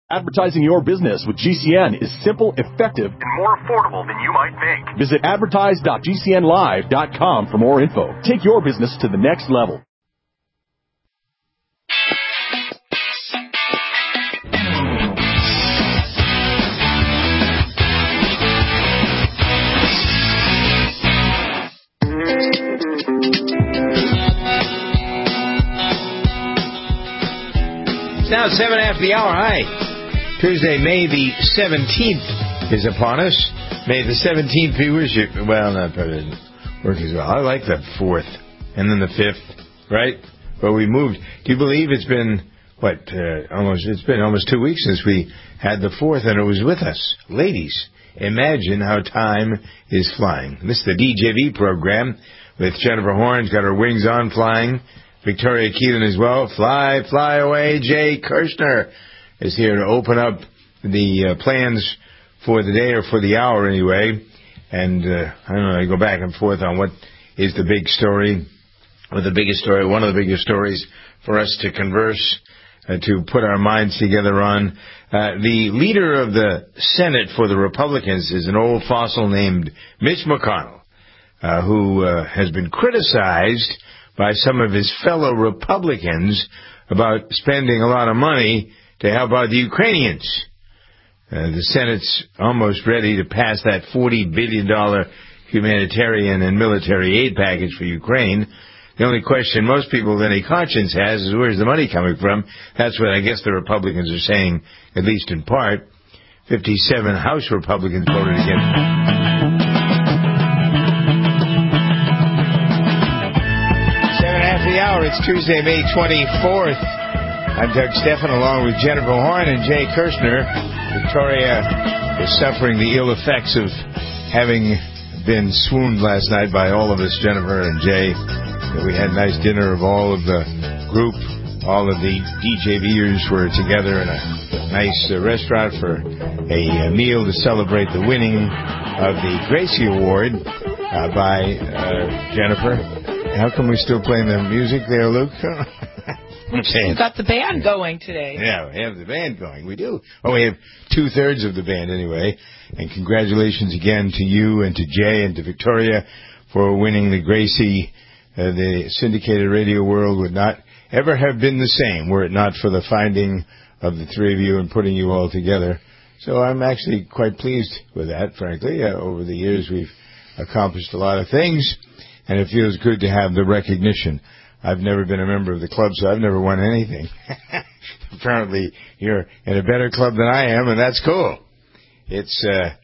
Advertising your business with GCN is simple, effective, and more affordable than you might think. Visit advertise.gcnlive.com for more info. Take your business to the next level. It's now 7 after the hour. Hi. Tuesday, May the 17th is upon us. May the 17th be with you. Well, not probably didn't work as well. I like the 4th and then the 5th, right? But we moved. Do you believe it's been, it's been almost 2 weeks since we had the 4th and it was with us. Ladies, imagine how time is flying. This is the DJV program with Jennifer Horn's got her wings on flying. Victoria Keelan as well. Fly, fly away. Jay Kirshner is here to open up the plans for the day, or for the hour anyway. And I don't know, I go back and forth on what is the big story, or the biggest story, one of the biggest stories for us to converse, to put our minds together on. The leader of the Senate for the Republicans is an old fossil named Mitch McConnell, who has been criticized by some of his fellow Republicans about spending a lot of money to help out the Ukrainians. The Senate's almost ready to pass that $40 billion humanitarian and military aid package for Ukraine. The only question most people with any conscience has is, where's the money coming from? That's what I guess the Republicans are saying, at least in part. 57 House Republicans voted against. 7 after the hour. It's Tuesday, May 24th. I'm Doug Stephan, along with Jennifer Horn and Jay Kirshner. Victoria is suffering the ill effects of having been swooned last night by all of us, Jennifer and Jay. We had a nice dinner of all of the group. All of the DJVers were together in a nice restaurant for a meal to celebrate the winning of the Gracie Award by Jennifer. How come we're still playing the music there, Luke? We've got the band going today. Yeah, we have the band going. We do. Oh, we have 2/3 of the band anyway. And congratulations again to you and to Jay and to Victoria for winning the Gracie. The syndicated radio world would not ever have been the same were it not for the finding of the three of you and putting you all together. So I'm actually quite pleased with that, frankly. Over the years, we've accomplished a lot of things, and it feels good to have the recognition. I've never been a member of the club, so I've never won anything. Apparently, you're in a better club than I am, and that's cool. It's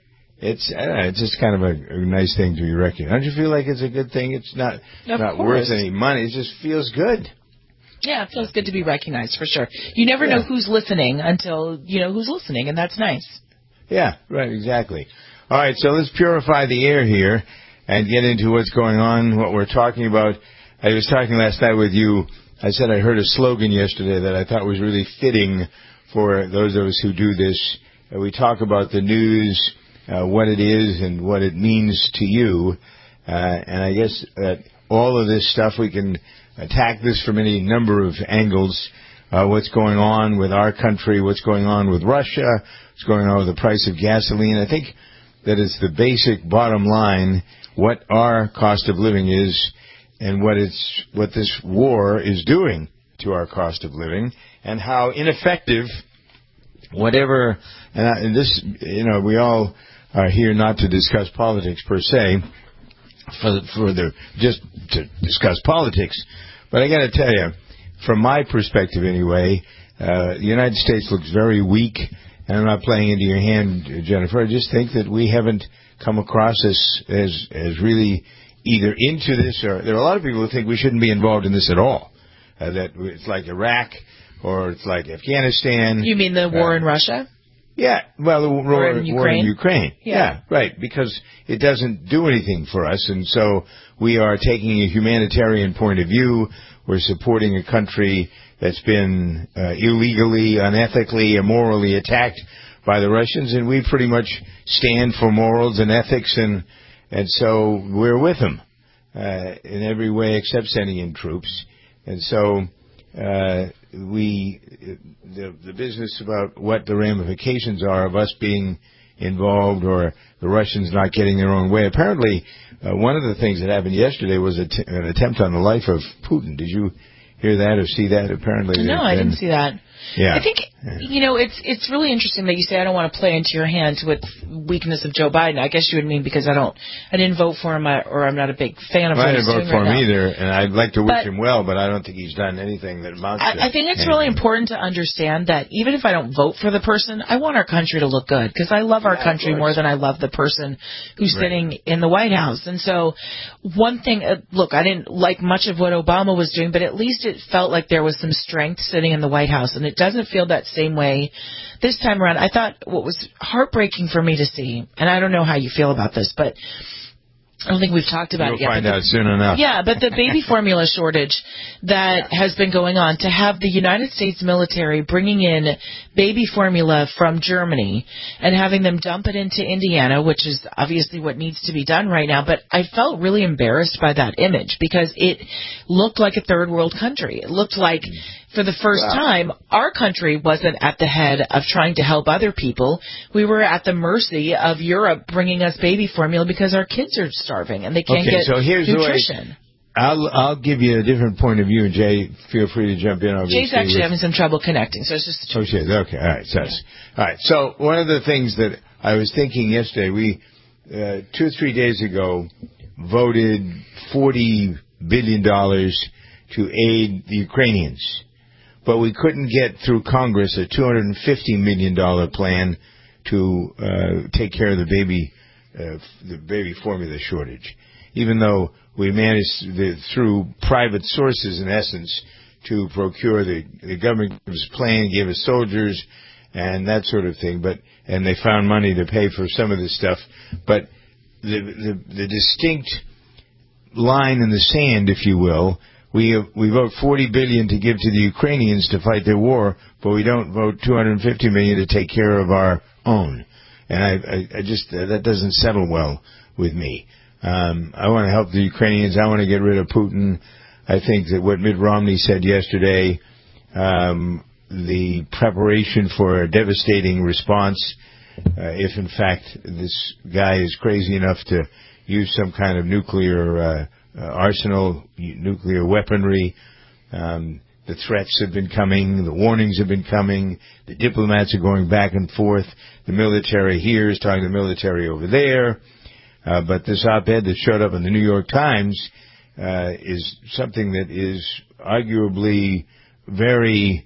just kind of a nice thing to be recognized. Don't you feel like it's a good thing? It's not worth any money. It just feels good. Yeah, it feels good to be recognized, for sure. You never know who's listening until you know who's listening, and that's nice. Yeah, right, exactly. All right, so let's purify the air here and get into what's going on, what we're talking about. I was talking last night with you. I said I heard a slogan yesterday that I thought was really fitting for those of us who do this. We talk about the news, what it is and what it means to you. And I guess all of this stuff, we can attack this from any number of angles. What's going on with our country, what's going on with Russia, what's going on with the price of gasoline. I think that it's the basic bottom line, what our cost of living is, and what this war is doing to our cost of living, and how ineffective whatever, and this, we all are here not to discuss politics per se, just to discuss politics, but I got to tell you, from my perspective anyway, the United States looks very weak, and I'm not playing into your hand, Jennifer. I just think that we haven't come across as really either into this, or there are a lot of people who think we shouldn't be involved in this at all. That it's like Iraq or it's like Afghanistan. You mean the war in Russia? Yeah, well, the war in Ukraine. Yeah, right, because it doesn't do anything for us, and so we are taking a humanitarian point of view. We're supporting a country that's been illegally, unethically, immorally attacked by the Russians, and we pretty much stand for morals and ethics, and so we're with them in every way except sending in troops. And so the business about what the ramifications are of us being involved or the Russians not getting their own way. Apparently, one of the things that happened yesterday was an attempt on the life of Putin. Did you hear that or see that? Apparently, no, I didn't see that. Yeah. I think, it's really interesting that you say I don't want to play into your hands with weakness of Joe Biden. I guess you would mean because I didn't vote for him or I'm not a big fan of what he's doing right now. I didn't vote for him either, and I'd like to wish him well, but I don't think he's done anything that amounts to I think it's really important to understand that even if I don't vote for the person, I want our country to look good because I love our country more than I love the person who's sitting in the White House. And so one thing, look, I didn't like much of what Obama was doing, but at least it felt like there was some strength sitting in the White House, and it doesn't feel that same way this time around. I thought what was heartbreaking for me to see, and I don't know how you feel about this, but I don't think we've talked about it yet. You'll find out soon enough. Yeah, but the baby formula shortage that has been going on, to have the United States military bringing in baby formula from Germany and having them dump it into Indiana, which is obviously what needs to be done right now. But I felt really embarrassed by that image because it looked like a third world country. It looked like, for the first time, our country wasn't at the head of trying to help other people. We were at the mercy of Europe bringing us baby formula because our kids are starving and they can't get nutrition. I'll give you a different point of view, and Jay, feel free to jump in. Jay's actually having some trouble connecting, so it's just... Oh, shit. Okay. All right. All right. So one of the things that I was thinking yesterday, we 2 or 3 days ago voted $40 billion to aid the Ukrainians. But we couldn't get through Congress a $250 million plan to take care of the baby formula shortage. Even though we managed through private sources, in essence, to procure the government was plan, gave us soldiers and that sort of thing. And they found money to pay for some of this stuff. But the distinct line in the sand, if you will. We vote $40 billion to give to the Ukrainians to fight their war, but we don't vote $250 million to take care of our own. And I just that doesn't settle well with me. I want to help the Ukrainians. I want to get rid of Putin. I think that what Mitt Romney said yesterday, the preparation for a devastating response, if in fact this guy is crazy enough to use some kind of nuclear arsenal, nuclear weaponry. The threats have been coming. The warnings have been coming. The diplomats are going back and forth. The military here is talking to the military over there. But this op-ed that showed up in the New York Times is something that is arguably very...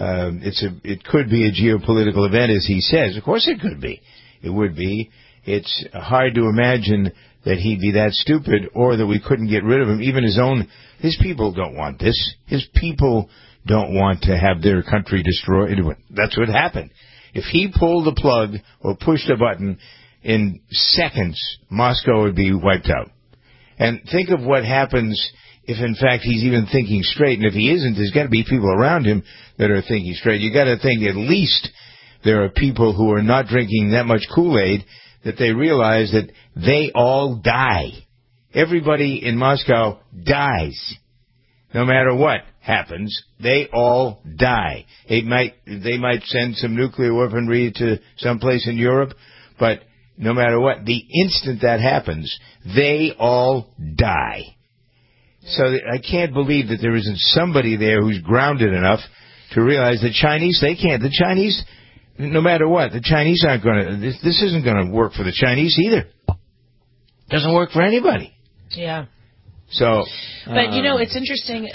it could be a geopolitical event, as he says. Of course it could be. It would be. It's hard to imagine that he'd be that stupid or that we couldn't get rid of him. Even his people don't want this. His people don't want to have their country destroyed. That's what happened. If he pulled the plug or pushed a button, in seconds, Moscow would be wiped out. And think of what happens if, in fact, he's even thinking straight. And if he isn't, there's got to be people around him that are thinking straight. You got to think at least there are people who are not drinking that much Kool-Aid that they realize that they all die. Everybody in Moscow dies. No matter what happens, they all die. They might send some nuclear weaponry to someplace in Europe, but no matter what, the instant that happens, they all die. So I can't believe that there isn't somebody there who's grounded enough to realize the Chinese, they can't. The Chinese, no matter what, the Chinese aren't going to, this isn't going to work for the Chinese either. Doesn't work for anybody. Yeah. So, but it's interesting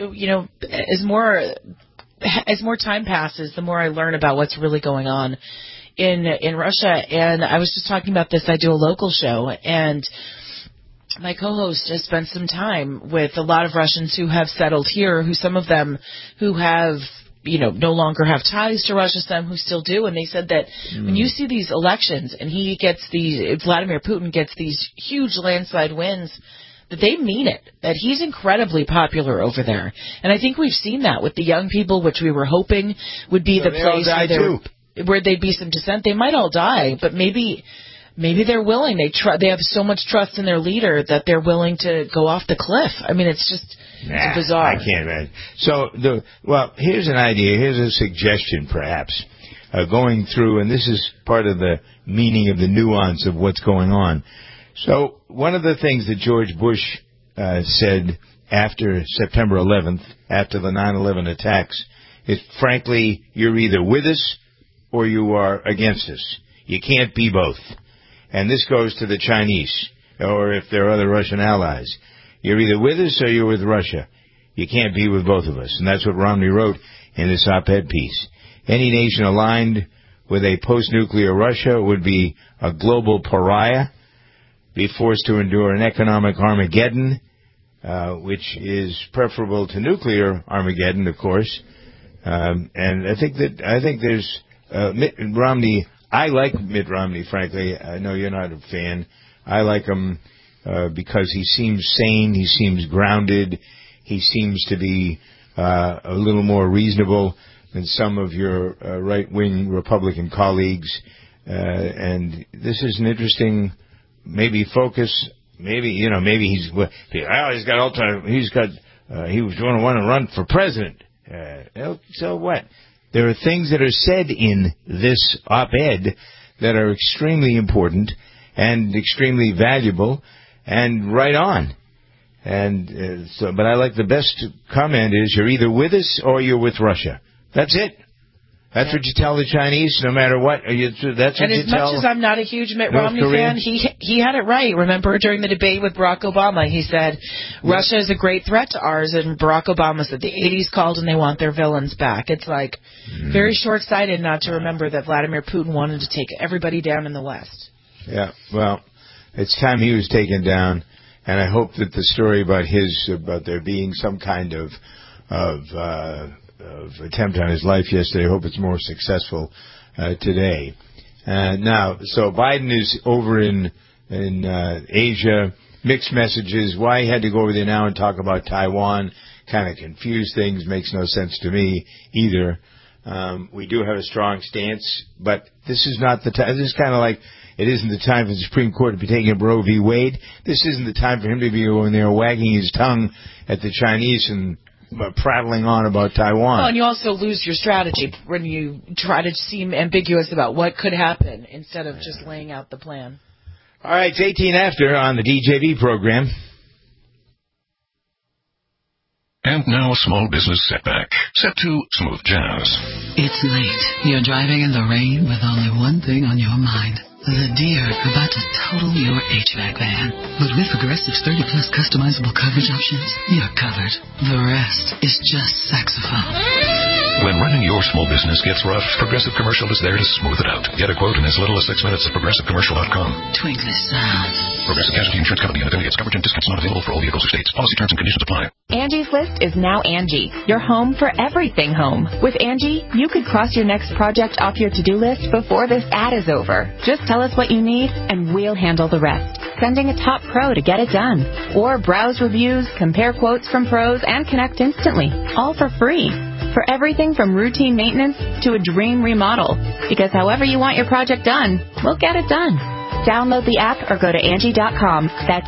as more time passes, the more I learn about what's really going on in Russia. And I was just talking about this. I do a local show, and my co-host has spent some time with a lot of Russians who have settled here, some of them who have no longer have ties to Russia, some who still do. And they said that when you see these elections and Vladimir Putin gets these huge landslide wins, that they mean it, that he's incredibly popular over there. And I think we've seen that with the young people, which we were hoping would be the place where they'd be some dissent. They might all die, but maybe they're willing. They have so much trust in their leader that they're willing to go off the cliff. I mean, it's just... It's bizarre. I can't imagine. So, here's an idea. Here's a suggestion, perhaps, going through, and this is part of the meaning of the nuance of what's going on. So, one of the things that George Bush said after September 11th, after the 9/11 attacks, is, frankly, you're either with us or you are against us. You can't be both. And this goes to the Chinese, or if there are other Russian allies. You're either with us or you're with Russia. You can't be with both of us. And that's what Romney wrote in this op-ed piece. Any nation aligned with a post-nuclear Russia would be a global pariah, be forced to endure an economic Armageddon, which is preferable to nuclear Armageddon, of course. And I think there's Mitt Romney. I like Mitt Romney, frankly. I know you're not a fan. I like him because he seems sane. He seems grounded. He seems to be a little more reasonable than some of your right-wing Republican colleagues. And this is an interesting, maybe focus. Maybe he was going to want to run for president. So what? There are things that are said in this op-ed that are extremely important and extremely valuable and right on. And but I like the best comment is you're either with us or you're with Russia. That's it. That's what you tell the Chinese, no matter what. That's what you tell. And as much as I'm not a huge Mitt Romney fan, he had it right. Remember during the debate with Barack Obama, he said, Russia is a great threat to ours, and Barack Obama said the 80s called and they want their villains back. It's like very short-sighted not to remember that Vladimir Putin wanted to take everybody down in the West. Yeah, well, it's time he was taken down, and I hope that the story about there being some kind of attempt on his life yesterday. I hope it's more successful today. Now, so Biden is over in Asia. Mixed messages. Why he had to go over there now and talk about Taiwan kind of confused things. Makes no sense to me either. We do have a strong stance, but this is not the time. This is kind of like it isn't the time for the Supreme Court to be taking up Roe v. Wade. This isn't the time for him to be going there wagging his tongue at the Chinese and prattling on about Taiwan. Well, and you also lose your strategy when you try to seem ambiguous about what could happen instead of just laying out the plan. All right, it's 18 after on the DJV program. And now a small business setback, set to smooth jazz. It's late. You're driving in the rain with only one thing on your mind. The deer about to total your HVAC van. But with Progressive's 30-plus customizable coverage options, you're covered. The rest is just saxophone. When running your small business gets rough, Progressive Commercial is there to smooth it out. Get a quote in as little as 6 minutes at ProgressiveCommercial.com. Twink this sound. Progressive Casualty Insurance Company and affiliates. Coverage and discounts not available for all vehicles or states. Policy terms and conditions apply. Angie's List is now Angie, your home for everything home. With Angie, you could cross your next project off your to-do list before this ad is over. Just tell us what you need, and we'll handle the rest. Sending a top pro to get it done. Or browse reviews, compare quotes from pros, and connect instantly. All for free. For everything from routine maintenance to a dream remodel. Because however you want your project done, we'll get it done. Download the app or go to Angie.com. That's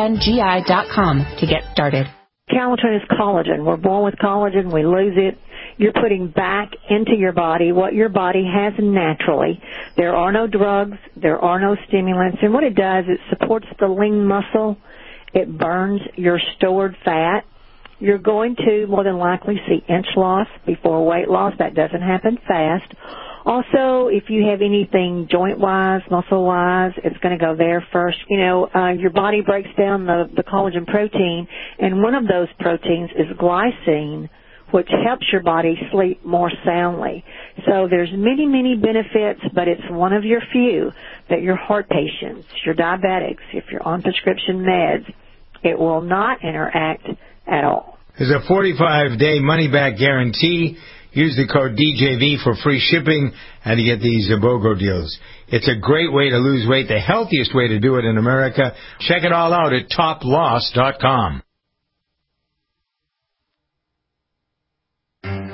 ANGI.com to get started. Calatin is collagen. We're born with collagen. We lose it. You're putting back into your body what your body has naturally. There are no drugs. There are no stimulants. And what it does, it supports the lean muscle. It burns your stored fat. You're going to more than likely see inch loss before weight loss. That doesn't happen fast. Also, if you have anything joint-wise, muscle-wise, it's going to go there first. You know, your body breaks down the collagen protein, and one of those proteins is glycine, which helps your body sleep more soundly. So there's many, many benefits, but it's one of your few that your heart patients, your diabetics, if you're on prescription meds, it will not interact at all. There's a 45-day money-back guarantee. Use the code DJV for free shipping and to get these BOGO deals. It's a great way to lose weight, the healthiest way to do it in America. Check it all out at toploss.com.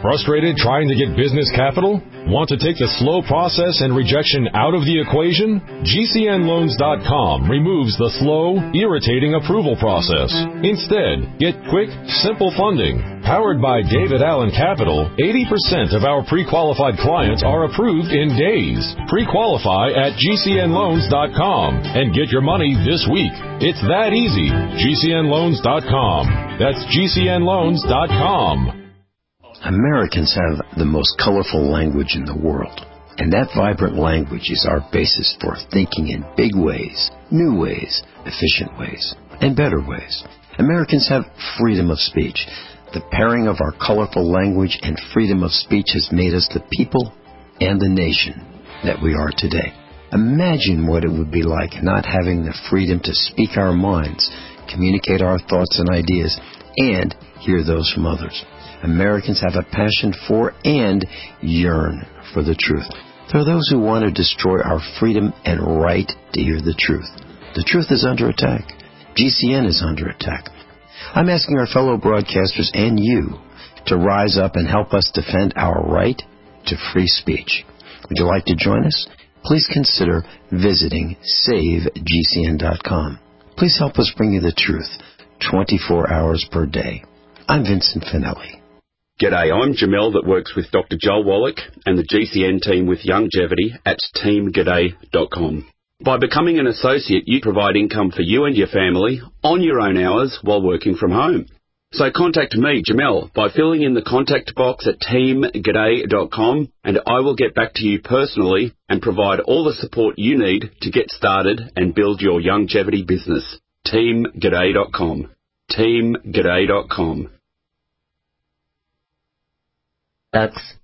Frustrated trying to get business capital? Want to take the slow process and rejection out of the equation? GCNloans.com removes the slow, irritating approval process. Instead, get quick, simple funding. Powered by David Allen Capital, 80% of our pre-qualified clients are approved in days. Pre-qualify at GCNloans.com and get your money this week. It's that easy. GCNloans.com. That's GCNloans.com. Americans have the most colorful language in the world, and that vibrant language is our basis for thinking in big ways, new ways, efficient ways, and better ways. Americans have freedom of speech. The pairing of our colorful language and freedom of speech has made us the people and the nation that we are today. Imagine what it would be like not having the freedom to speak our minds, communicate our thoughts and ideas, and hear those from others. Americans have a passion for and yearn for the truth. There are those who want to destroy our freedom and right to hear the truth. The truth is under attack. GCN is under attack. I'm asking our fellow broadcasters and you to rise up and help us defend our right to free speech. Would you like to join us? Please consider visiting SaveGCN.com. Please help us bring you the truth 24 hours per day. I'm Vincent Finelli. G'day, I'm Jamel that works with Dr. Joel Wallach and the GCN team with Longevity at teamg'day.com. By becoming an associate, you provide income for you and your family on your own hours while working from home. So contact me, Jamel, by filling in the contact box at teamg'day.com, and I will get back to you personally and provide all the support you need to get started and build your longevity business. teamg'day.com. teamg'day.com. That's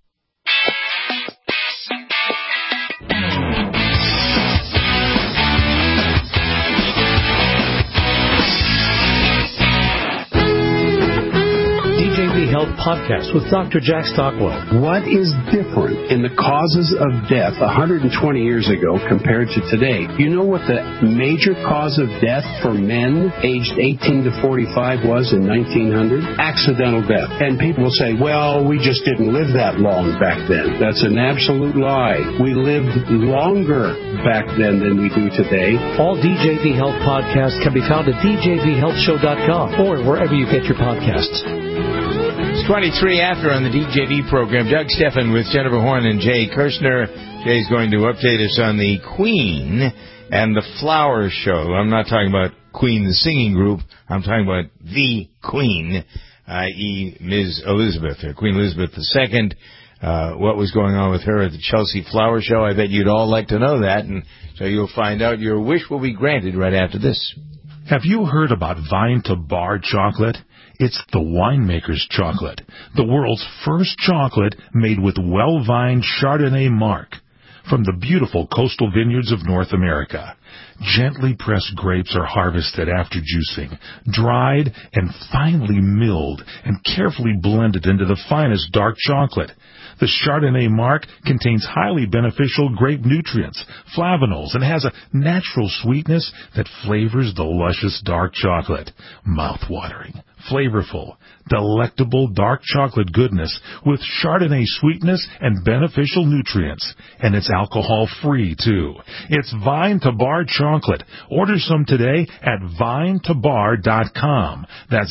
DJV Health Podcast with Dr. Jack Stockwell. What is different in the causes of death 120 years ago compared to today? You know what the major cause of death for men aged 18 to 45 was in 1900? Accidental death. And people will say, well, we just didn't live that long back then. That's an absolute lie. We lived longer back then than we do today. All DJV Health podcasts can be found at djvhealthshow.com or wherever you get your podcasts. It's 23 after on the DJV program. Doug Steffen with Jennifer Horn and Jay Kirshner. Jay's going to update us on the Queen and the Flower Show. I'm not talking about Queen, the singing group. I'm talking about the Queen, i.e. Ms. Elizabeth, or Queen Elizabeth II. What was going on with her at the Chelsea Flower Show? I bet you'd all like to know that, and so you'll find out. Your wish will be granted right after this. Have you heard about Vine to Bar chocolate? It's the winemaker's chocolate, the world's first chocolate made with well-vined Chardonnay marc from the beautiful coastal vineyards of North America. Gently pressed grapes are harvested after juicing, dried and finely milled and carefully blended into the finest dark chocolate. The Chardonnay marc contains highly beneficial grape nutrients, flavanols, and has a natural sweetness that flavors the luscious dark chocolate. Mouth-watering, flavorful, delectable dark chocolate goodness with Chardonnay sweetness and beneficial nutrients. And it's alcohol-free, too. It's Vine to Bar chocolate. Order some today at vinetobar.com. That's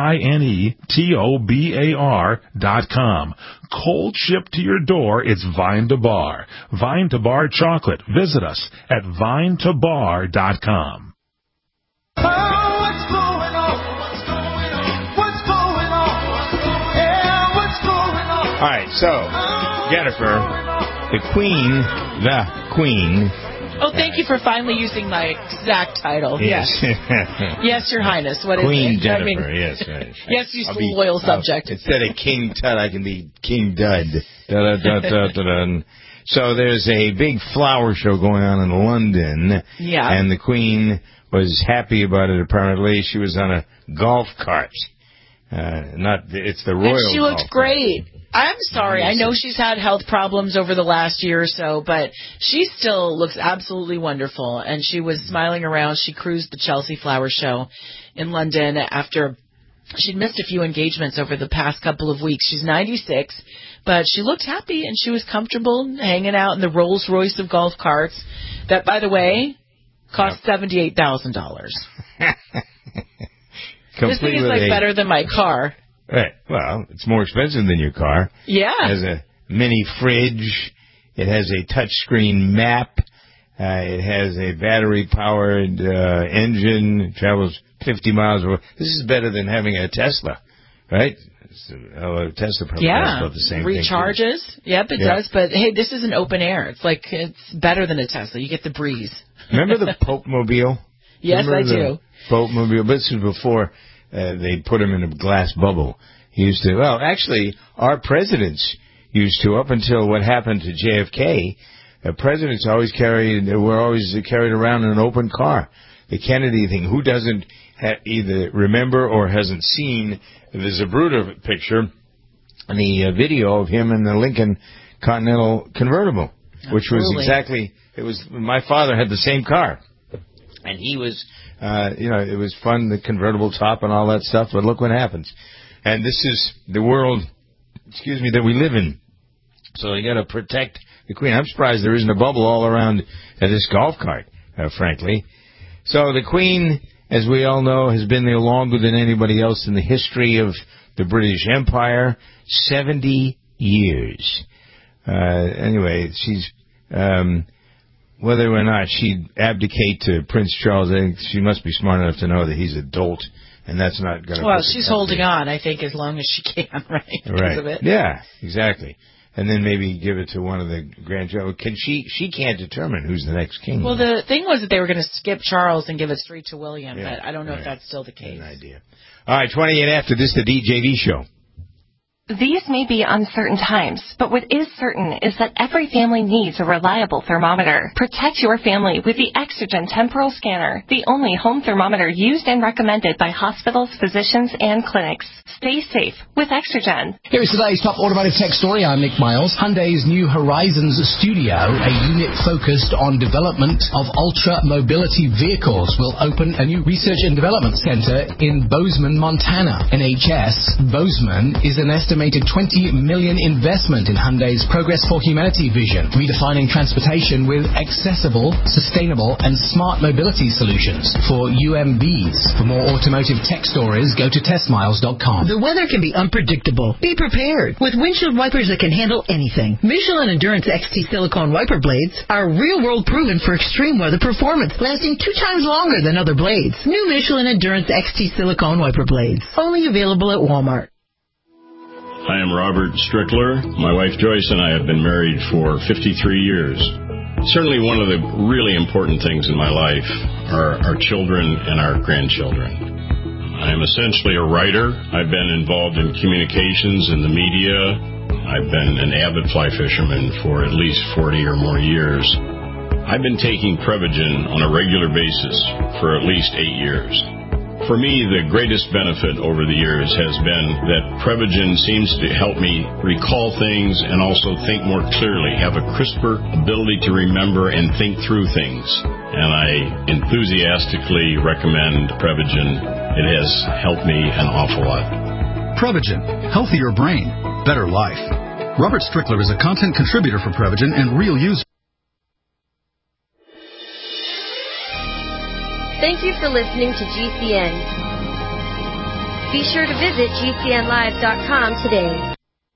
VINETOBAR.com. Cold shipped to your door, it's Vine to Bar. Vine to Bar chocolate. Visit us at vinetobar.com. All right, so, Jennifer, the Queen. Oh, thank you for finally using my exact title. Yes. Yes, Your Highness. What Queen is it? Jennifer, yes. Right. Yes, you loyal subject. Instead of King Tut, I can be King Dud. So there's a big flower show going on in London. Yeah. And the Queen was happy about it, apparently. She was on a golf cart. It's the royal. And she looked great. I'm sorry. I know she's had health problems over the last year or so, but she still looks absolutely wonderful. And she was smiling around. She cruised the Chelsea Flower Show in London after she'd missed a few engagements over the past couple of weeks. She's 96, but she looked happy and she was comfortable hanging out in the Rolls Royce of golf carts that, by the way, cost $78,000. This thing is like better than my car. Right. Well, it's more expensive than your car. Yeah. It has a mini fridge. It has a touchscreen map. It has a battery-powered engine. It travels 50 miles. This is better than having a Tesla, right? A Tesla probably has about the same recharges. thing. Yep, it does. But, hey, this is an open air. It's better than a Tesla. You get the breeze. Remember the Pope Mobile? Yes, I do. Pope Mobile. But this was before they put him in a glass bubble. He used to, well, actually, our presidents used to, up until what happened to JFK, presidents were always carried around in an open car. The Kennedy thing, who doesn't either remember or hasn't seen the Zapruder picture and the video of him in the Lincoln Continental convertible, which was exactly, my father had the same car. And he was, it was fun, the convertible top and all that stuff, but look what happens. And this is the world, that we live in. So you got to protect the Queen. I'm surprised there isn't a bubble all around this golf cart, frankly. So the Queen, as we all know, has been there longer than anybody else in the history of the British Empire, 70 years. Anyway, she's, whether or not she'd abdicate to Prince Charles, I think she must be smart enough to know that he's a dolt, and that's not going to... Well, she's holding on, I think, as long as she can, right? Because of it. Yeah, exactly. And then maybe give it to one of the grandchildren. She can't determine who's the next king. Well, the thing was that they were going to skip Charles and give it straight to William, but I don't know if that's still the case. An idea. All right, 28 after this, the DJV show. These may be uncertain times, but what is certain is that every family needs a reliable thermometer. Protect your family with the Exergen Temporal Scanner, the only home thermometer used and recommended by hospitals, physicians, and clinics. Stay safe with Exergen. Here is today's top automotive tech story. I'm Nick Miles. Hyundai's new Horizons Studio, a unit focused on development of ultra-mobility vehicles, will open a new research and development center in Bozeman, Montana. NHS Bozeman is an estimated $20 million investment in Hyundai's Progress for Humanity vision, redefining transportation with accessible, sustainable, and smart mobility solutions for UMVs. For more automotive tech stories, go to testmiles.com. The weather can be unpredictable. Be prepared with windshield wipers that can handle anything. Michelin Endurance XT silicone wiper blades are real-world proven for extreme weather performance, lasting 2 times longer than other blades. New Michelin Endurance XT silicone wiper blades, only available at Walmart. I am Robert Strickler. My wife Joyce and I have been married for 53 years. Certainly one of the really important things in my life are our children and our grandchildren. I am essentially a writer. I've been involved in communications in the media. I've been an avid fly fisherman for at least 40 or more years. I've been taking Prevagen on a regular basis for at least 8 years. For me, the greatest benefit over the years has been that Prevagen seems to help me recall things and also think more clearly, have a crisper ability to remember and think through things. And I enthusiastically recommend Prevagen. It has helped me an awful lot. Prevagen. Healthier brain. Better life. Robert Strickler is a content contributor for Prevagen and real user. Thank you for listening to GCN. Be sure to visit GCNlive.com today.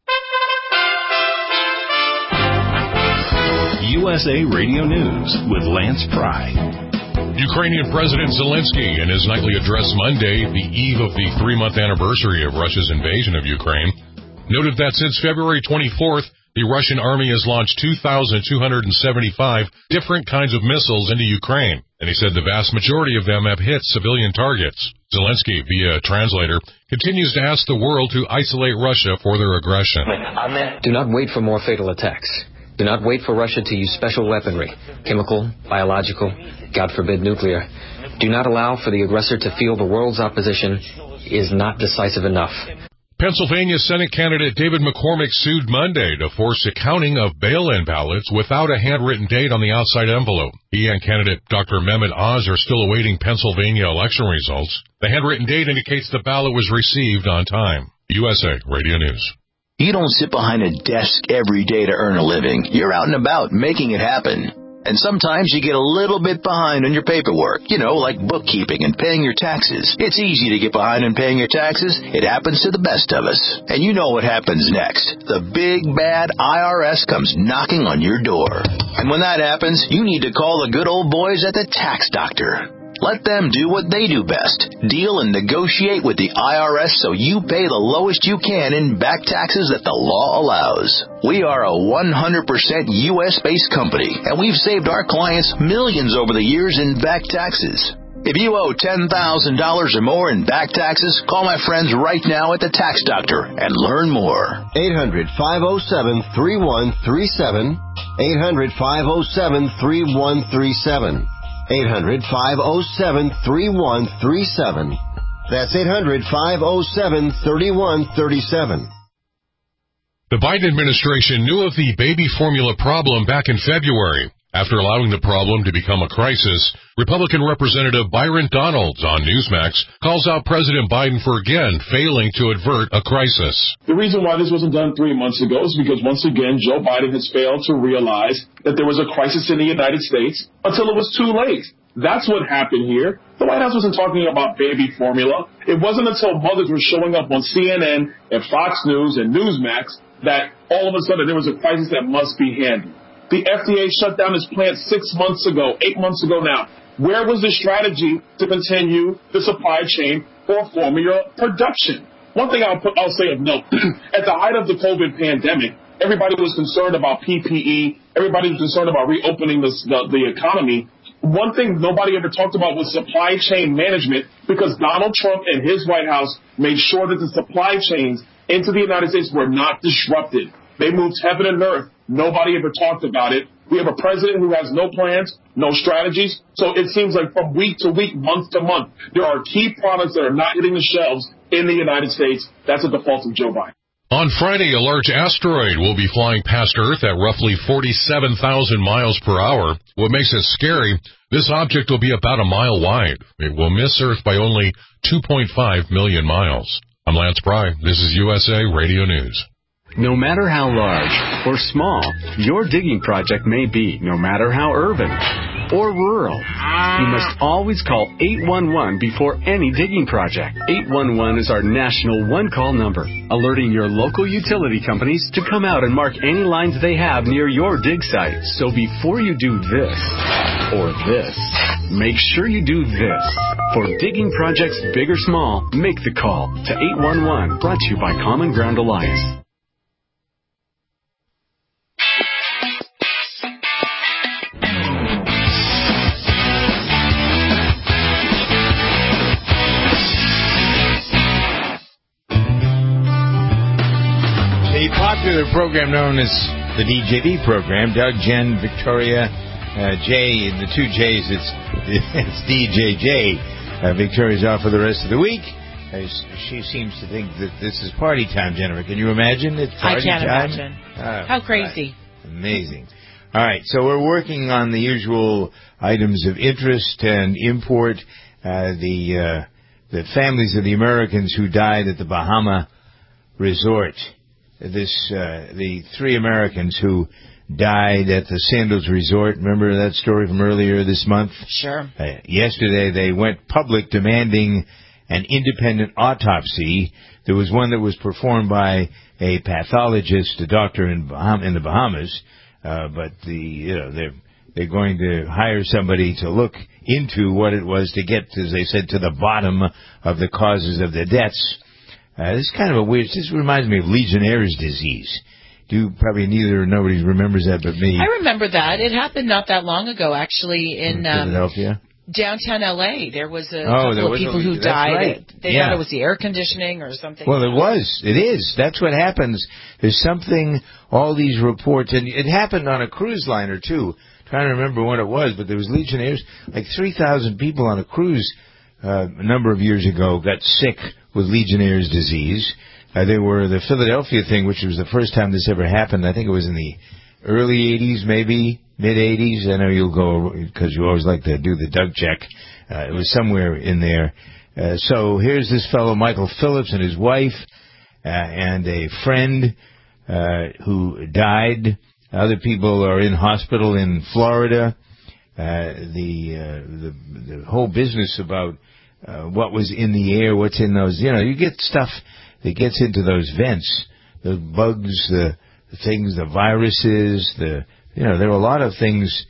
USA Radio News with Lance Pry. Ukrainian President Zelensky in his nightly address Monday, the eve of the 3-month anniversary of Russia's invasion of Ukraine, noted that since February 24th, the Russian army has launched 2,275 different kinds of missiles into Ukraine, and he said the vast majority of them have hit civilian targets. Zelensky, via a translator, continues to ask the world to isolate Russia for their aggression. Do not wait for more fatal attacks. Do not wait for Russia to use special weaponry, chemical, biological, God forbid nuclear. Do not allow for the aggressor to feel the world's opposition is not decisive enough. Pennsylvania Senate candidate David McCormick sued Monday to force accounting of bail-in ballots without a handwritten date on the outside envelope. He and candidate Dr. Mehmet Oz are still awaiting Pennsylvania election results. The handwritten date indicates the ballot was received on time. USA Radio News. You don't sit behind a desk every day to earn a living. You're out and about making it happen. And sometimes you get a little bit behind on your paperwork, like bookkeeping and paying your taxes. It's easy to get behind on paying your taxes. It happens to the best of us. And you know what happens next. The big, bad IRS comes knocking on your door. And when that happens, you need to call the good old boys at the Tax Doctor. Let them do what they do best. Deal and negotiate with the IRS so you pay the lowest you can in back taxes that the law allows. We are a 100% U.S.-based company, and we've saved our clients millions over the years in back taxes. If you owe $10,000 or more in back taxes, call my friends right now at the Tax Doctor and learn more. 800-507-3137. 800-507-3137. 800-507-3137. That's 800-507-3137. The Biden administration knew of the baby formula problem back in February. After allowing the problem to become a crisis, Republican Representative Byron Donalds on Newsmax calls out President Biden for again failing to avert a crisis. The reason why this wasn't done 3 months ago is because, once again, Joe Biden has failed to realize that there was a crisis in the United States until it was too late. That's what happened here. The White House wasn't talking about baby formula. It wasn't until mothers were showing up on CNN and Fox News and Newsmax that all of a sudden there was a crisis that must be handled. The FDA shut down its plant 6 months ago, 8 months ago now. Where was the strategy to continue the supply chain for formula production? One thing I'll say of note, at the height of the COVID pandemic, everybody was concerned about PPE. Everybody was concerned about reopening the economy. One thing nobody ever talked about was supply chain management, because Donald Trump and his White House made sure that the supply chains into the United States were not disrupted. They moved heaven and earth. Nobody ever talked about it. We have a president who has no plans, no strategies. So it seems like from week to week, month to month, there are key products that are not hitting the shelves in the United States. That's at the fault of Joe Biden. On Friday, a large asteroid will be flying past Earth at roughly 47,000 miles per hour. What makes it scary, this object will be about a mile wide. It will miss Earth by only 2.5 million miles. I'm Lance Pry. This is USA Radio News. No matter how large or small your digging project may be, no matter how urban or rural, you must always call 811 before any digging project. 811 is our national one-call number, alerting your local utility companies to come out and mark any lines they have near your dig site. So before you do this or this, make sure you do this. For digging projects big or small, make the call to 811, brought to you by Common Ground Alliance. A popular program known as the DJV program, Doug, Jen, Victoria, Jay, and the two J's, it's DJJ. Victoria's off for the rest of the week. She seems to think that this is party time, Jennifer. Can you imagine? It's party time. I can't imagine. How crazy. Right. Amazing. All right, so we're working on the usual items of interest and import. The families of the Americans who died at the Bahama Resort. The three Americans who died at the Sandals Resort. Remember that story from earlier this month? Sure. Yesterday they went public demanding an independent autopsy. There was one that was performed by a pathologist, a doctor in the Bahamas, but they're going to hire somebody to look into what it was to get, as they said, to the bottom of the causes of the deaths. This is kind of a weird. This reminds me of Legionnaire's disease. Nobody remembers that but me. I remember that. It happened not that long ago, actually, in Philadelphia. Downtown L.A. There was a couple of people who died. Right. They thought it was the air conditioning or something. Well, it is. That's what happens. There's something, all these reports, and it happened on a cruise liner, too. I'm trying to remember when it was, but there was Legionnaires. Like 3,000 people on a cruise a number of years ago got sick with Legionnaire's disease. There were the Philadelphia thing, which was the first time this ever happened. I think it was in the early 80s, maybe mid-80s. I know you'll go because you always like to do the Doug check. It was somewhere in there. So here's this fellow, Michael Phillips, and his wife and a friend who died. Other people are in hospital in Florida. The whole business about what was in the air, what's in those, you get stuff that gets into those vents, the bugs, the things, the viruses, there are a lot of things.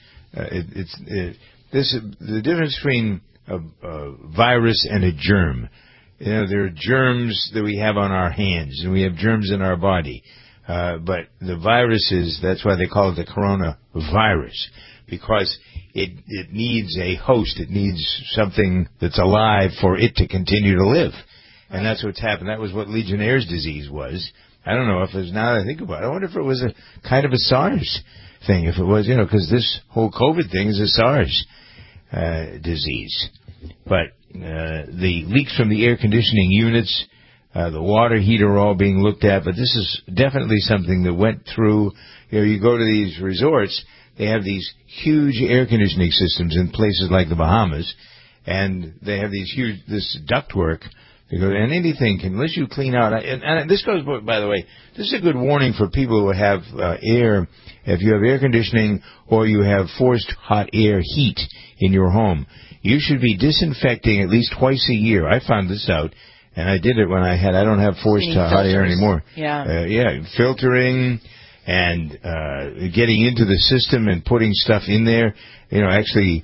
The difference between a virus and a germ. There are germs that we have on our hands, and we have germs in our body. But the viruses, that's why they call it the coronavirus, because it needs a host. It needs something that's alive for it to continue to live. And that's what's happened. That was what Legionnaire's disease was. I don't know if it's, now that I think about it, I wonder if it was a kind of a SARS thing. If it was, because this whole COVID thing is a SARS disease. But the leaks from the air conditioning units, the water heater are all being looked at. But this is definitely something that went through. You go to these resorts, they have these huge air conditioning systems in places like the Bahamas, and they have this ductwork. And anything can, unless you clean out, and this goes, by the way, this is a good warning for people who have air, if you have air conditioning or you have forced hot air heat in your home. You should be disinfecting at least twice a year. I found this out, and I did it when I don't have forced hot air anymore. Yeah. Filtering and getting into the system and putting stuff in there, actually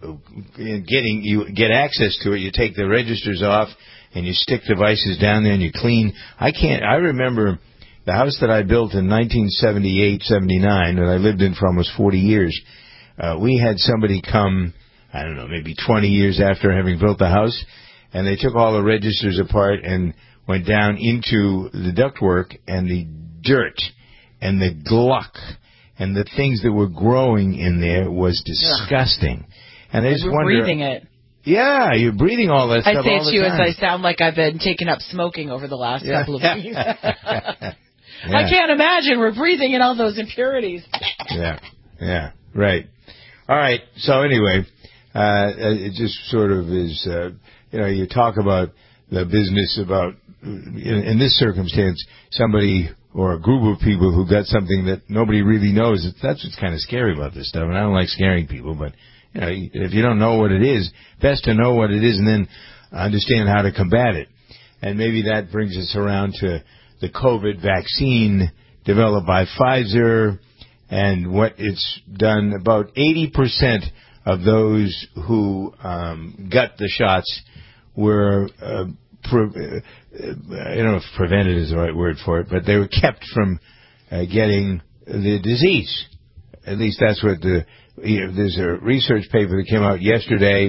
you get access to it. You take the registers off, and you stick devices down there and you clean. I remember the house that I built in 1978, 79, that I lived in for almost 40 years. We had somebody come, I don't know, maybe 20 years after having built the house, and they took all the registers apart and went down into the ductwork, and the dirt and the gluck and the things that were growing in there was disgusting. And I just wonder, breathing it. Yeah, you're breathing all that stuff all the time. I say it to you as I sound like I've been taking up smoking over the last couple of weeks. I can't imagine we're breathing in all those impurities. Yeah, right. All right, so anyway, it just sort of is, you talk about the business about, in this circumstance, somebody or a group of people who got something that nobody really knows. That's what's kind of scary about this stuff, and I don't like scaring people, but if you don't know what it is, best to know what it is and then understand how to combat it. And maybe that brings us around to the COVID vaccine developed by Pfizer and what it's done. About 80% of those who got the shots were, I don't know if prevented is the right word for it, but they were kept from getting the disease. At least that's what there's a research paper that came out yesterday,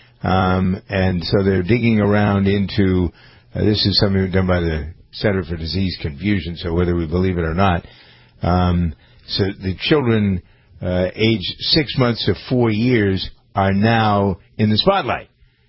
and so they're digging around into, this is something done by the Center for Disease Confusion, so whether we believe it or not. So the children aged 6 months to 4 years are now in the spotlight.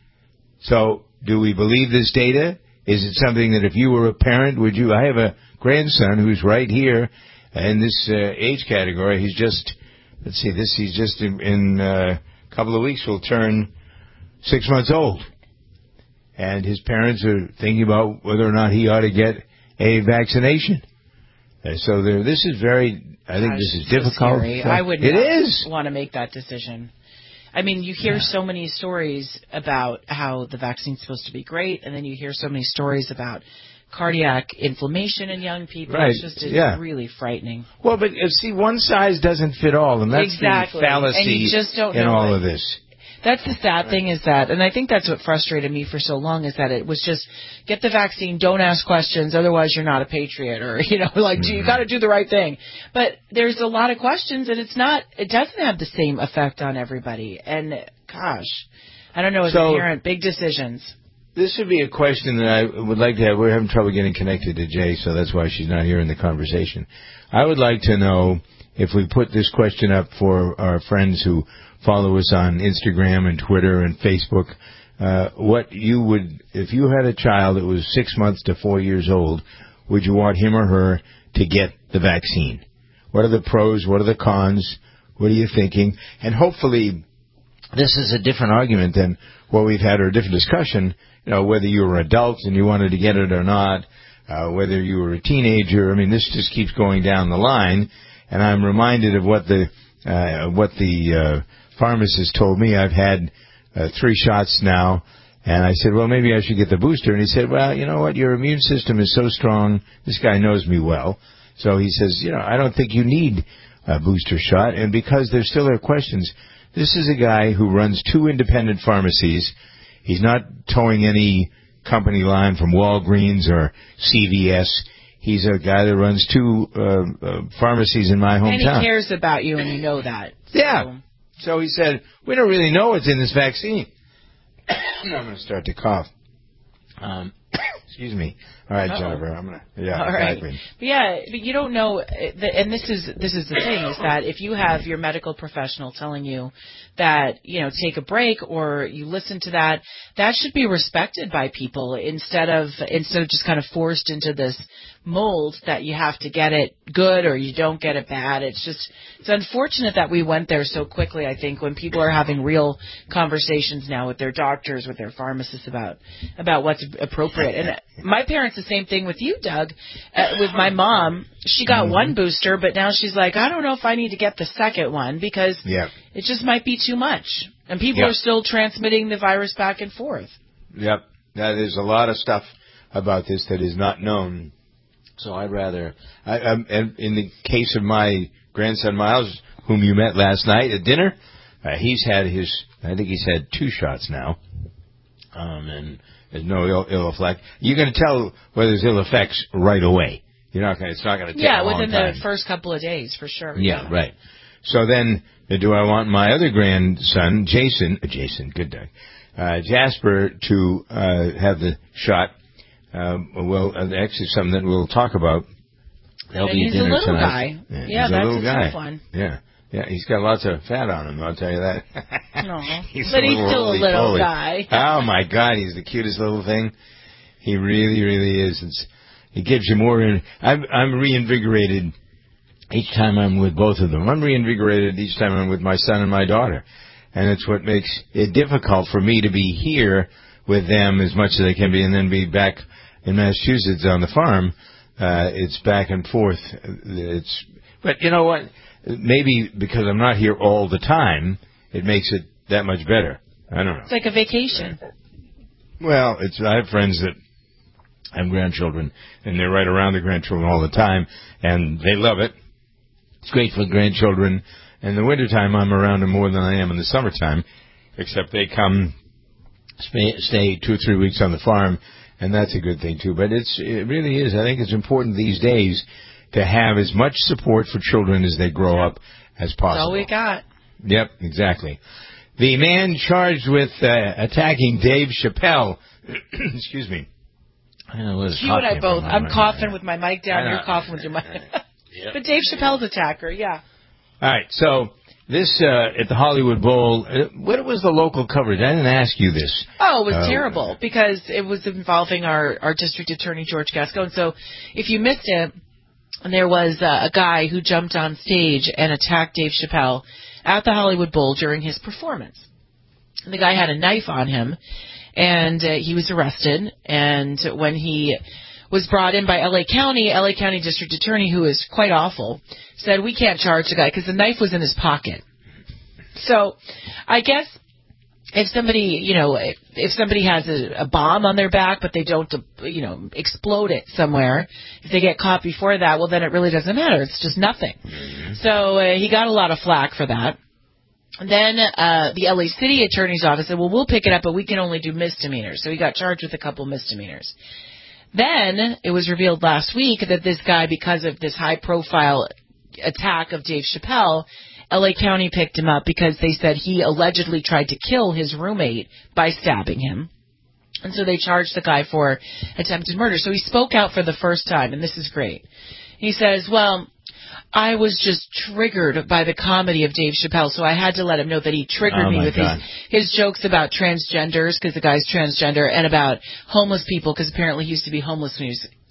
So do we believe this data? Is it something that if you were a parent, would you? I have a grandson who's right here in this age category. He's just, he's just in a couple of weeks will turn 6 months old. And his parents are thinking about whether or not he ought to get a vaccination. So this is very, I think this is difficult. Scary. I would not want to make that decision. I mean, you hear so many stories about how the vaccine's supposed to be great, and then you hear so many stories about cardiac inflammation in young people. Right. It's just really frightening. Well, but see, one size doesn't fit all, and that's the fallacy and you just don't in know all of this. That's the sad thing is that, and I think that's what frustrated me for so long, is that it was just, get the vaccine, don't ask questions, otherwise you're not a patriot, or, you got to do the right thing. But there's a lot of questions, and it doesn't have the same effect on everybody. And, gosh, I don't know, as a parent, big decisions. This would be a question that I would like to have. We're having trouble getting connected to Jay, so that's why she's not here in the conversation. I would like to know, if we put this question up for our friends who follow us on Instagram and Twitter and Facebook, what you would, if you had a child that was 6 months to 4 years old, would you want him or her to get the vaccine? What are the pros? What are the cons? What are you thinking? And hopefully this is a different argument than what we've had, or a different discussion, whether you were adults and you wanted to get it or not, whether you were a teenager. I mean, this just keeps going down the line, and I'm reminded of what the pharmacist told me. I've had 3 shots now, and I said, well, maybe I should get the booster. And he said, well, you know what, your immune system is so strong. This guy knows me well. So he says, I don't think you need a booster shot. And because there still are questions, this is a guy who runs 2 independent pharmacies. He's not towing any company line from Walgreens or CVS. He's a guy that runs 2 pharmacies in my hometown. And he cares about you, and you know that. So. Yeah. So he said, we don't really know what's in this vaccine. Now I'm going to start to cough. Excuse me. All right, Jennifer. I'm gonna. Yeah, all exactly. Right. But yeah, but you don't know, and this is the thing, is that if you have your medical professional telling you that take a break, or you listen to that should be respected by people instead of just kind of forced into this mold that you have to get it good or you don't get it bad. It's unfortunate that we went there so quickly. I think when people are having real conversations now with their doctors, with their pharmacists about what's appropriate. And my parents, the same thing with you, Doug. With my mom, she got 1 booster, but now she's like, I don't know if I need to get the second one because it just might be too much. And people are still transmitting the virus back and forth. Yep. Now, there's a lot of stuff about this that is not known. So I'd rather, in the case of my grandson Miles, whom you met last night at dinner, he's had I think he's had 2 shots now, and there's no ill effect. You're going to tell whether there's ill effects right away. It's not going to take a long within time. the first couple of days, for sure. Yeah, right. So then, do I want my other grandson, Jason, good Doug, Jasper, to have the shot? Actually, something that we'll talk about. There'll be he's dinner a little tonight. guy. Yeah, that's a guy. tough one. Yeah, he's got lots of fat on him, I'll tell you that. No, he's but he's still a little guy. Oh, my God, he's the cutest little thing. He really, really is. It gives you more. I'm reinvigorated each time I'm with both of them. I'm reinvigorated each time I'm with my son and my daughter. And it's what makes it difficult for me to be here with them as much as I can be and then be back in Massachusetts on the farm. It's back and forth. But you know what? Maybe because I'm not here all the time, it makes it that much better. I don't know. It's like a vacation. Well, I have friends that have grandchildren, and they're right around the grandchildren all the time, and they love it. It's great for the grandchildren. In the wintertime, I'm around them more than I am in the summertime, except they come stay 2 or 3 weeks on the farm, and that's a good thing, too. But it really is. I think it's important these days to have as much support for children as they grow up as possible. That's all we got. Yep, exactly. The man charged with attacking Dave Chappelle, excuse me. I don't know what you and I both. I'm coughing with my mic down. You're coughing with your mic. Yep. But Dave Chappelle's attacker, yeah. All right, so this at the Hollywood Bowl, what was the local coverage? I didn't ask you this. Oh, it was terrible because it was involving our district attorney, George Gascon. So if you missed it, there was a guy who jumped on stage and attacked Dave Chappelle at the Hollywood Bowl during his performance. The guy had a knife on him, and he was arrested. And when he was brought in by L.A. County District Attorney, who is quite awful, said, we can't charge the guy because the knife was in his pocket. So I guess if somebody has a bomb on their back, but they don't, explode it somewhere, if they get caught before that, well, then it really doesn't matter. It's just nothing. Mm-hmm. So he got a lot of flack for that. And then the L.A. City Attorney's Office said, well, we'll pick it up, but we can only do misdemeanors. So he got charged with a couple misdemeanors. Then it was revealed last week that this guy, because of this high-profile attack of Dave Chappelle, L.A. County picked him up because they said he allegedly tried to kill his roommate by stabbing him. And so they charged the guy for attempted murder. So he spoke out for the first time, and this is great. He says, well, I was just triggered by the comedy of Dave Chappelle, so I had to let him know that he triggered me with his jokes about transgenders, because the guy's transgender, and about homeless people, because apparently he used to be homeless when he was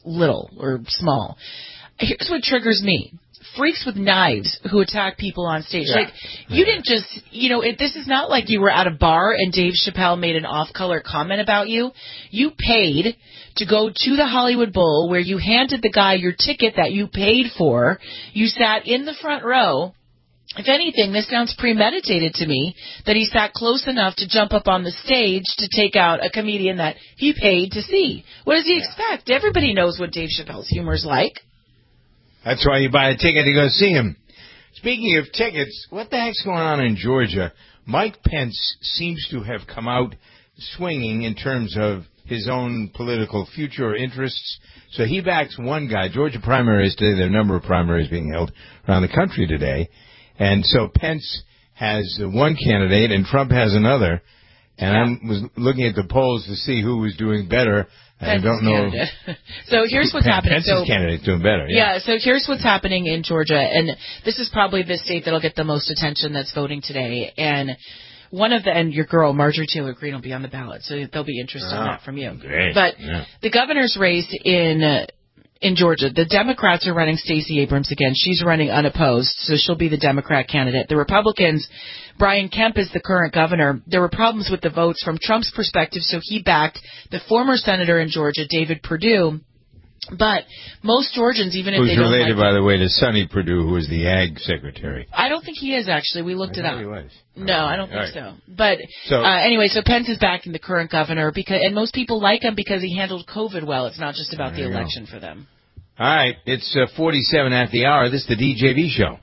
little or small. Here's what triggers me. Freaks with knives who attack people on stage. Yeah. Like, you didn't just, this is not like you were at a bar and Dave Chappelle made an off-color comment about you. You paid to go to the Hollywood Bowl where you handed the guy your ticket that you paid for. You sat in the front row. If anything, this sounds premeditated to me, that he sat close enough to jump up on the stage to take out a comedian that he paid to see. What does he expect? Everybody knows what Dave Chappelle's humor's like. That's why you buy a ticket to go see him. Speaking of tickets, what the heck's going on in Georgia? Mike Pence seems to have come out swinging in terms of his own political future or interests. So he backs one guy. Georgia primaries today, there are a number of primaries being held around the country today. And so Pence has one candidate and Trump has another. And I was looking at the polls to see who was doing better. I don't know. So here's what's happening. Pence's candidate's doing better. Yeah, so here's what's happening in Georgia. And this is probably the state that'll get the most attention that's voting today. And and your girl, Marjorie Taylor Greene, will be on the ballot. So they'll be interested in that from you. Great. But the governor's race in Georgia, the Democrats are running Stacey Abrams again. She's running unopposed, so she'll be the Democrat candidate. The Republicans, Brian Kemp is the current governor. There were problems with the votes from Trump's perspective, so he backed the former senator in Georgia, David Perdue. But most Georgians, even if they don't like... Who's related, by the way, to Sonny Perdue, who was the ag secretary. I don't think he is, actually. We looked it up. He was. No, I don't think so. But anyway, so Pence is backing the current governor, and most people like him because he handled COVID well. It's not just about the election for them. All right, it's 47 after the hour. This is the DJV Show.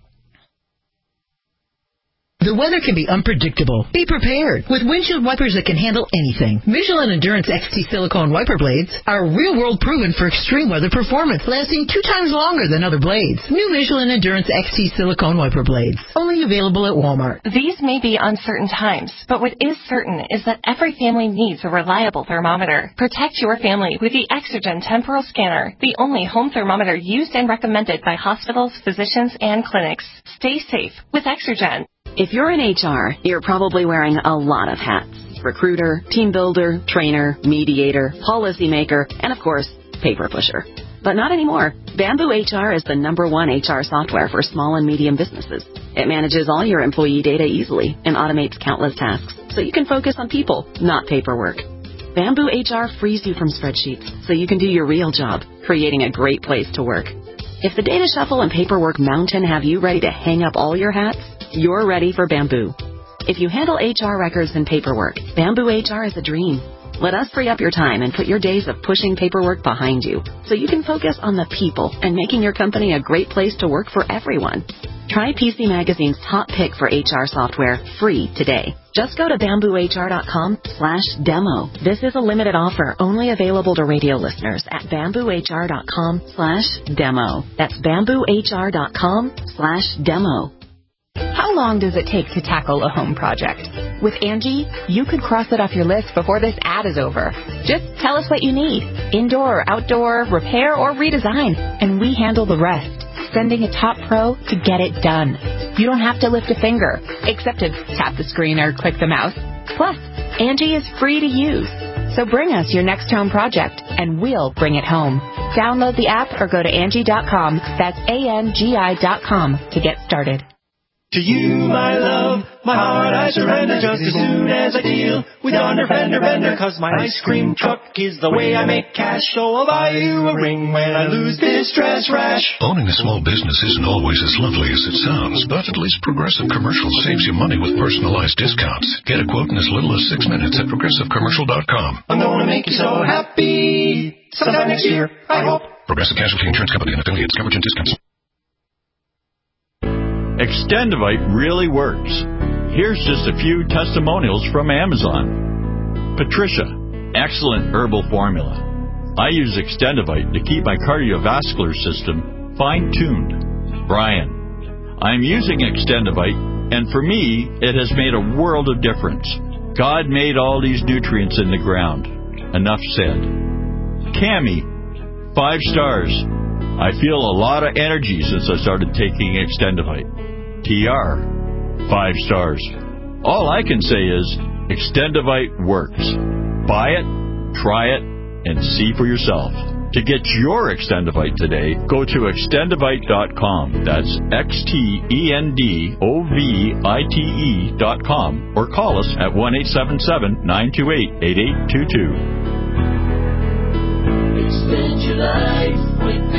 The weather can be unpredictable. Be prepared with windshield wipers that can handle anything. Michelin Endurance XT silicone wiper blades are real-world proven for extreme weather performance, lasting 2 times longer than other blades. New Michelin Endurance XT silicone wiper blades, only available at Walmart. These may be uncertain times, but what is certain is that every family needs a reliable thermometer. Protect your family with the Exergen Temporal Scanner, the only home thermometer used and recommended by hospitals, physicians, and clinics. Stay safe with Exergen. If you're in HR, you're probably wearing a lot of hats. Recruiter, team builder, trainer, mediator, policymaker, and of course, paper pusher. But not anymore. Bamboo HR is the #1 HR software for small and medium businesses. It manages all your employee data easily and automates countless tasks, so you can focus on people, not paperwork. Bamboo HR frees you from spreadsheets, so you can do your real job, creating a great place to work. If the data shuffle and paperwork mountain have you ready to hang up all your hats, you're ready for Bamboo. If you handle HR records and paperwork, Bamboo HR is a dream. Let us free up your time and put your days of pushing paperwork behind you, so you can focus on the people and making your company a great place to work for everyone. Try PC Magazine's top pick for HR software free today. Just go to bamboohr.com/demo. This is a limited offer only available to radio listeners at bamboohr.com/demo. That's bamboohr.com/demo. How long does it take to tackle a home project? With Angie, you could cross it off your list before this ad is over. Just tell us what you need. Indoor or outdoor, repair or redesign, and we handle the rest. Sending a top pro to get it done. You don't have to lift a finger, except to tap the screen or click the mouse. Plus, Angie is free to use. So bring us your next home project, and we'll bring it home. Download the app or go to Angie.com. That's ANGI.com to get started. To you, my love, my heart I surrender just as soon as I deal with yonder fender bender. 'Cause my ice cream truck is the way I make cash, so I'll buy you a ring when I lose this stress rash. Owning a small business isn't always as lovely as it sounds, but at least Progressive Commercial saves you money with personalized discounts. Get a quote in as little as 6 minutes at ProgressiveCommercial.com. I'm gonna make you so happy sometime next year, I hope. Progressive Casualty Insurance Company and affiliates. Coverage and discounts. Extendivite really works. Here's just a few testimonials from Amazon. Patricia, excellent herbal formula. I use Extendivite to keep my cardiovascular system fine-tuned. Brian, I'm using Extendivite, and for me, it has made a world of difference. God made all these nutrients in the ground. Enough said. Cammie, 5 stars. I feel a lot of energy since I started taking Extendivite. TR, 5 stars. All I can say is Extendivite works. Buy it, try it, and see for yourself. To get your Extendovite today, go to extendovite.com. That's XTENDOVITE.com or call us at 1-877-928-8822. Extend your life with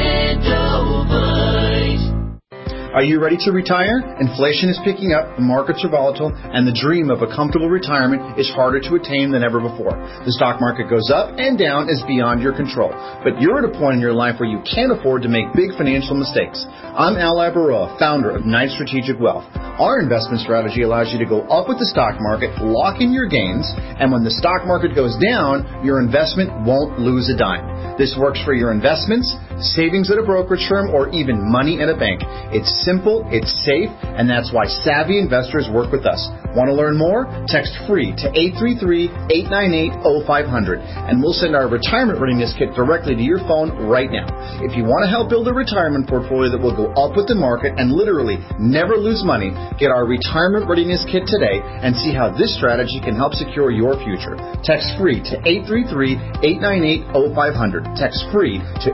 Extendovite. Are you ready to retire? Inflation is picking up, the markets are volatile, and the dream of a comfortable retirement is harder to attain than ever before. The stock market goes up and down is beyond your control. But you're at a point in your life where you can't afford to make big financial mistakes. I'm Al Labaroa, founder of Knight Strategic Wealth. Our investment strategy allows you to go up with the stock market, lock in your gains, and when the stock market goes down, your investment won't lose a dime. This works for your investments, savings at a brokerage firm, or even money at a bank. It's simple, it's safe, and that's why savvy investors work with us. Want to learn more? Text FREE to 833-898-0500, and we'll send our retirement readiness kit directly to your phone right now. If you want to help build a retirement portfolio that will go up with the market and literally never lose money, get our retirement readiness kit today and see how this strategy can help secure your future. Text FREE to 833-898-0500. Text FREE to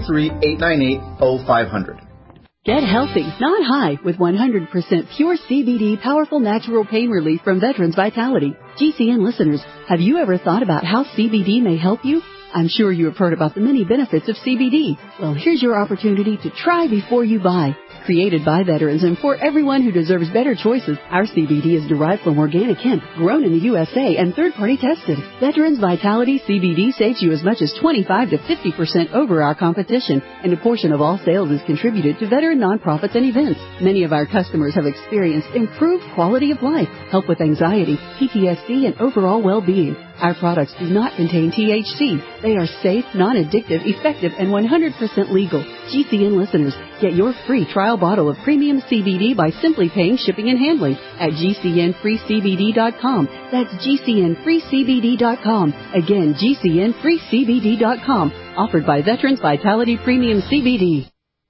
833-898-0500. Get healthy, not high, with 100% pure CBD powerful natural pain relief from Veterans Vitality. GCN listeners, have you ever thought about how CBD may help you? I'm sure you have heard about the many benefits of CBD. Well, here's your opportunity to try before you buy. Created by veterans and for everyone who deserves better choices, our CBD is derived from organic hemp, grown in the USA and third-party tested. Veterans Vitality CBD saves you as much as 25 to 50% over our competition, and a portion of all sales is contributed to veteran nonprofits and events. Many of our customers have experienced improved quality of life, help with anxiety, PTSD, and overall well-being. Our products do not contain THC. They are safe, non-addictive, effective, and 100% legal. GCN listeners, get your free trial bottle of premium CBD by simply paying shipping and handling at GCNFreeCBD.com. That's GCNFreeCBD.com. Again, GCNFreeCBD.com. Offered by Veterans Vitality Premium CBD.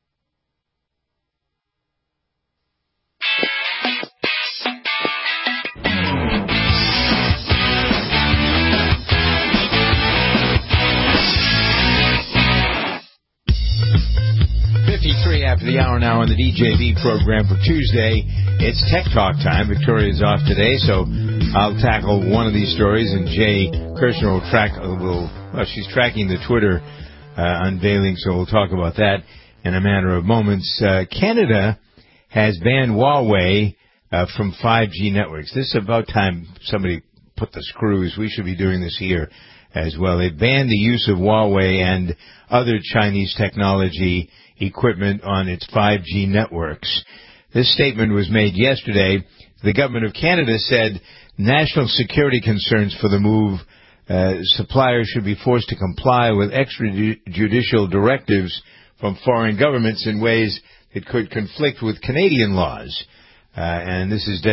After the hour now on the DJV program for Tuesday. It's Tech Talk time. Victoria's off today, so I'll tackle one of these stories, and Jay Kirshner will she's tracking the Twitter unveiling, so we'll talk about that in a matter of moments. Canada has banned Huawei from 5G networks. This is about time somebody put the screws. We should be doing this here as well. They banned the use of Huawei and other Chinese technology equipment on its 5G networks. This statement was made yesterday. The government of Canada said national security concerns for the move, suppliers should be forced to comply with extrajudicial directives from foreign governments in ways that could conflict with Canadian laws. And this is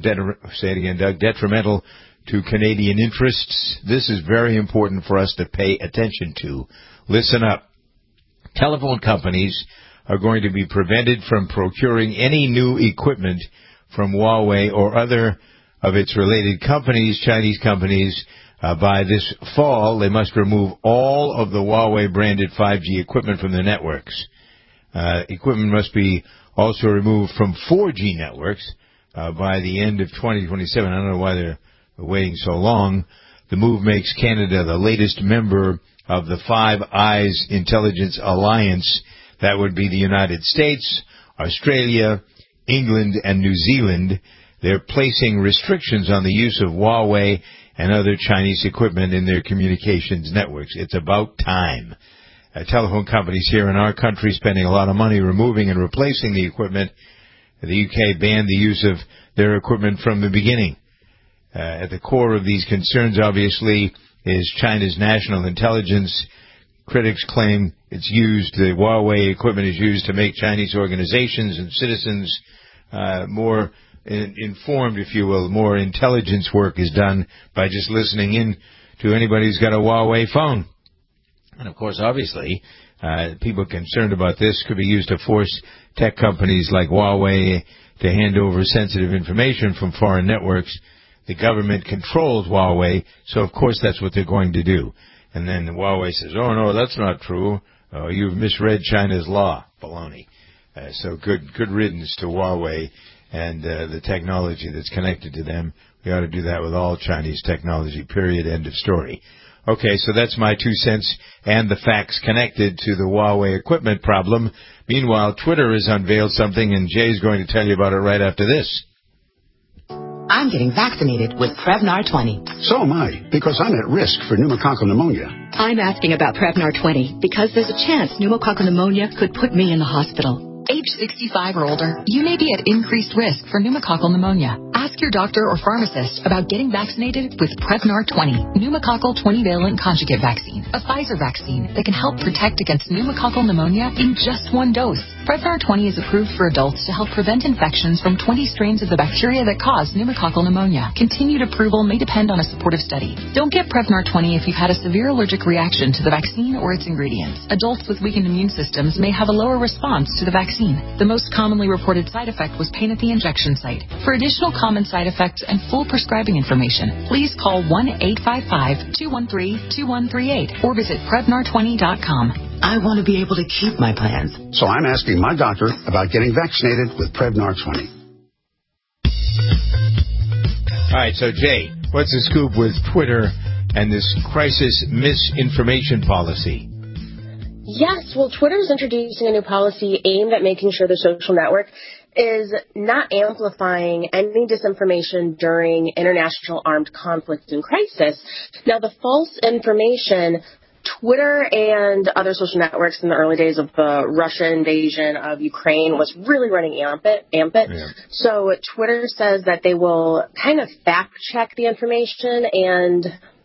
detrimental to Canadian interests. This is very important for us to pay attention to. Listen up. Telephone companies are going to be prevented from procuring any new equipment from Huawei or other of its related companies, Chinese companies, by this fall. They must remove all of the Huawei-branded 5G equipment from their networks. Equipment must be also removed from 4G networks by the end of 2027. I don't know why they're waiting so long. The move makes Canada the latest member of the Five Eyes Intelligence Alliance. That would be the United States, Australia, England, and New Zealand. They're placing restrictions on the use of Huawei and other Chinese equipment in their communications networks. It's about time. Telephone companies here in our country spending a lot of money removing and replacing the equipment. The UK banned the use of their equipment from the beginning. At the core of these concerns, obviously, is China's national intelligence. Critics claim the Huawei equipment is used to make Chinese organizations and citizens more informed, if you will. More intelligence work is done by just listening in to anybody who's got a Huawei phone. And, of course, obviously, people concerned about this could be used to force tech companies like Huawei to hand over sensitive information from foreign networks. The government controls Huawei, so of course that's what they're going to do. And then Huawei says, oh, no, that's not true. You've misread China's law. Baloney. So good riddance to Huawei and the technology that's connected to them. We ought to do that with all Chinese technology, period, end of story. Okay, so that's my 2 cents and the facts connected to the Huawei equipment problem. Meanwhile, Twitter has unveiled something, and Jay's going to tell you about it right after this. I'm getting vaccinated with Prevnar 20. So am I, because I'm at risk for pneumococcal pneumonia. I'm asking about Prevnar 20 because there's a chance pneumococcal pneumonia could put me in the hospital. Age 65 or older, you may be at increased risk for pneumococcal pneumonia. Ask your doctor or pharmacist about getting vaccinated with Prevnar 20, pneumococcal 20-valent conjugate vaccine, a Pfizer vaccine that can help protect against pneumococcal pneumonia in just 1 dose. Prevnar 20 is approved for adults to help prevent infections from 20 strains of the bacteria that cause pneumococcal pneumonia. Continued approval may depend on a supportive study. Don't get Prevnar 20 if you've had a severe allergic reaction to the vaccine or its ingredients. Adults with weakened immune systems may have a lower response to the vaccine. The most commonly reported side effect was pain at the injection site. For additional common side effects and full prescribing information, please call 1-855-213-2138 or visit Prevnar20.com. I want to be able to keep my plans. So I'm asking my doctor about getting vaccinated with Prevnar 20. All right, so Jay, what's the scoop with Twitter and this crisis misinformation policy? Yes, well, Twitter is introducing a new policy aimed at making sure the social network is not amplifying any disinformation during international armed conflict and crisis. Now, the false information, Twitter and other social networks in the early days of the Russia invasion of Ukraine was really running ampant. Yeah. So Twitter says that they will kind of fact-check the information and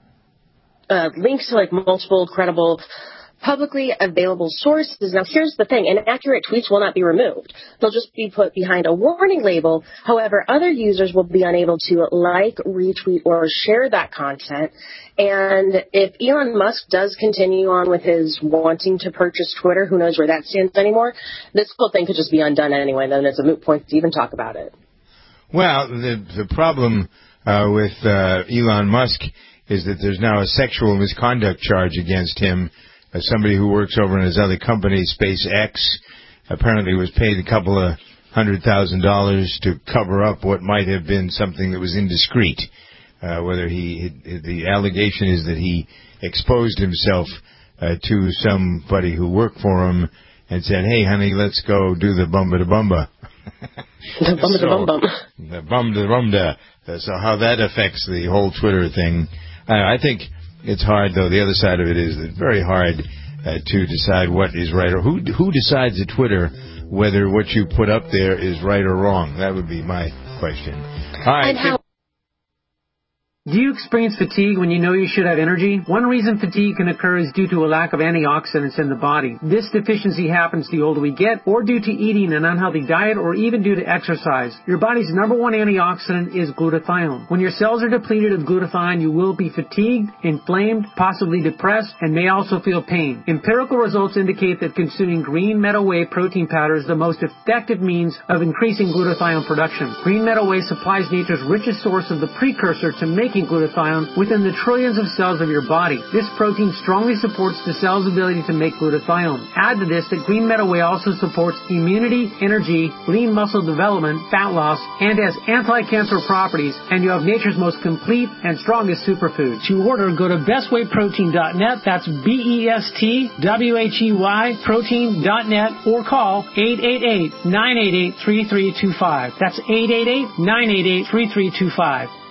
links to, like, multiple credible publicly available sources. Now, here's the thing. Inaccurate tweets will not be removed. They'll just be put behind a warning label. However, other users will be unable to like, retweet, or share that content. And if Elon Musk does continue on with his wanting to purchase Twitter, who knows where that stands anymore, this whole thing could just be undone anyway. Then it's a moot point to even talk about it. Well, the problem with Elon Musk is that there's now a sexual misconduct charge against him. Somebody who works over in his other company, SpaceX, apparently was paid $200,000 to cover up what might have been something that was indiscreet. The allegation is that he exposed himself to somebody who worked for him and said, "Hey, honey, let's go do the bumba-da-bumba." The bumba-da-bum-bum. The bum-da-bum-da. So how that affects the whole Twitter thing, I think. It's hard, though. The other side of it is that it's very hard to decide what is right or who decides at Twitter whether what you put up there is right or wrong. That would be my question. All right. Do you experience fatigue when you know you should have energy? One reason fatigue can occur is due to a lack of antioxidants in the body. This deficiency happens the older we get, or due to eating an unhealthy diet, or even due to exercise. Your body's number one antioxidant is glutathione. When your cells are depleted of glutathione, you will be fatigued, inflamed, possibly depressed, and may also feel pain. Empirical results indicate that consuming green meadow whey protein powder is the most effective means of increasing glutathione production. Green meadow whey supplies nature's richest source of the precursor to making glutathione within the trillions of cells of your body. This protein strongly supports the cell's ability to make glutathione. Add to this that green meadow whey also supports immunity, energy, lean muscle development, fat loss, and has anti-cancer properties, and you have nature's most complete and strongest superfood. To order, go to bestwheyprotein.net. That's BESTWHEY protein.net, or call 888-988-3325. That's 888-988-3325.